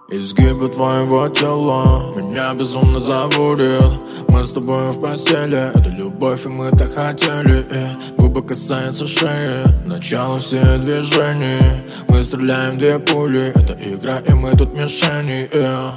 Изгибы твоего тела меня безумно заводят. Мы с тобой в постели, это любовь, и мы так хотели. Губы касаются шеи, начало все движений. Мы стреляем две пули, это игра, и мы тут мишени.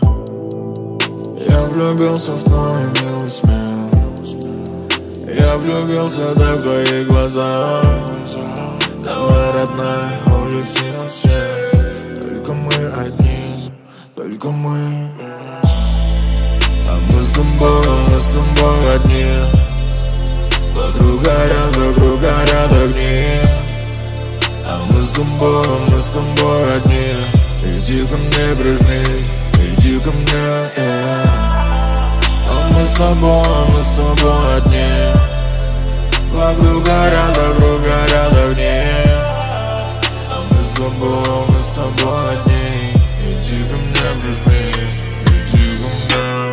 Я влюбился в твой милый смех. Я влюбился так в твои глаза. Давай, родная, улетим все. Только мы одни, только мы. А мы с тобой одни. Вокруг горят огни. А мы с тобой одни. Иди ко мне, прижмись, иди ко мне. А мы с тобой одни. Вокруг горят огни. А мы с тобой одни. Иди ко мне, прижмись, иди ко мне.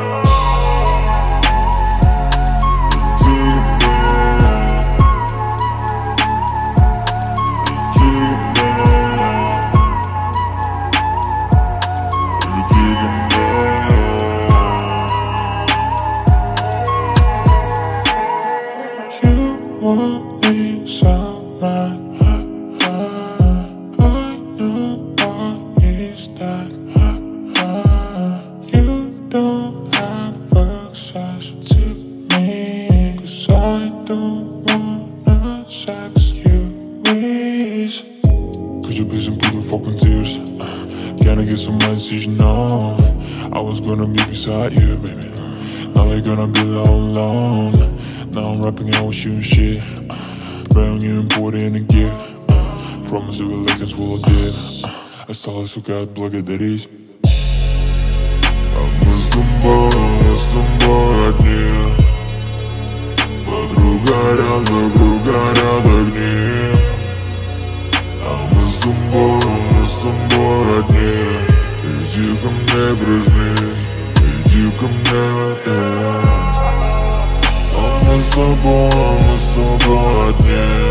Want me so bad. I know why is that. You don't have access to me, 'cause I don't wanna sex you with. Could you please improve the fucking tears? Can I get some message? No, I was gonna be beside you, baby. Now we're gonna be alone. Now I'm rapping out with you and shit. Preparing you and putting in gear. Promise you will like us what I did. Осталось, сука, отблагодарить. А мы с тобой одни. Вокруг горят огни. А мы с тобой одни. Иди ко мне, прижмись, иди ко мне. Мы с тобой одни.